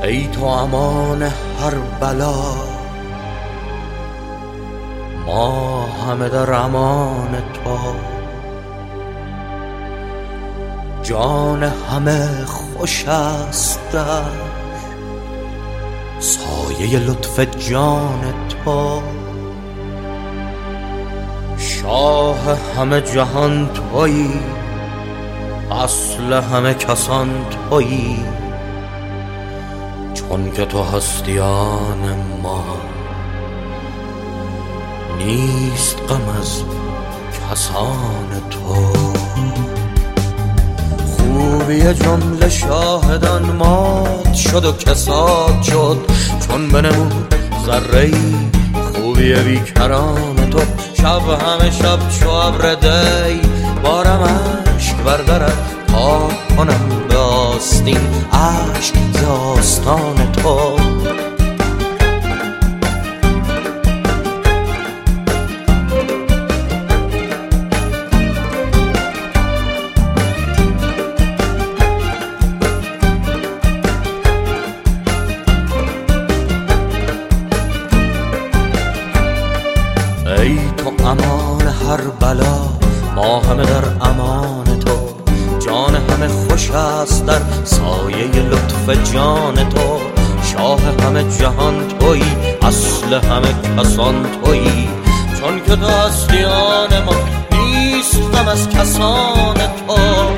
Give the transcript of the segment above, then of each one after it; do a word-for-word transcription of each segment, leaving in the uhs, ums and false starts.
ای تو امان هر بلا، ما همه در امان تو. جان همه خوش است در سایه لطف جان تو. شاه همه جهان تویی، اصل همه کسان تویی. چون که تو هستی آن ما، نیست غم از کسان تو. خوبی جمله شاهدان مات شد و کساد شد، چون بنمود ذره‌ای خوبی بیکران تو. شب همه شب چو ابر دی، بارم اشک بر درت پاک کنم به آستین، اشک ز آستان تو. ای تو امان هر بلا، ما همه در امان تو. جان همه خوش است در سایه لطف جان تو. شاه همه جهان تویی، اصل همه کسان تویی. چون که تو هستی آن ما، نیست غم از کسان تو.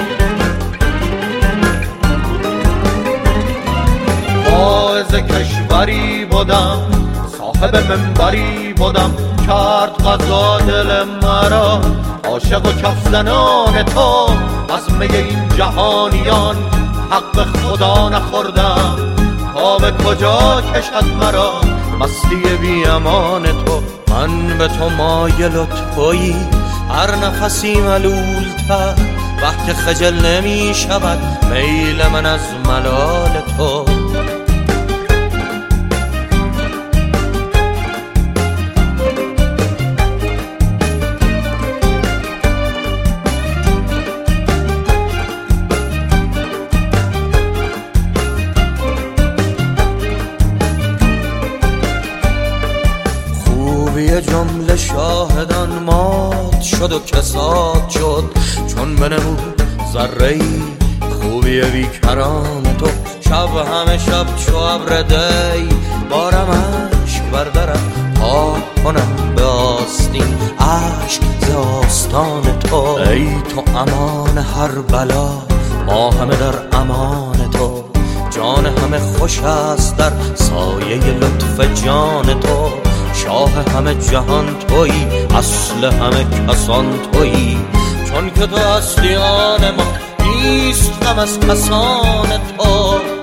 واعظ کشوری بودم، صاحب منبری بودم، کرد قضا دل مرا عاشق و کف زنان تو. از می این جهانیان حق خدا نخوردم، تا به کجا کشد مرا مستی بی امان تو. من به تو مایل و تویی، هر نفسی ملول تر، وقت خجل نمی شود میل من از ملال تو. خوبی جمله شاهدان مات شد و کساد شد، چون بنمود ذره‌ای خوبی بیکران تو. شب همه شب چو ابر دی، بارم اشک بر درت پاک کنم به آستین، اشک ز آستان تو. ای تو امان هر بلا، ما همه در امان تو. جان همه خوش است در سایه لطف جان تو. شاه همه جهان تویی، اصل همه کسان تویی. چون که تو هستی آن ما، نیست غم از کسان تو.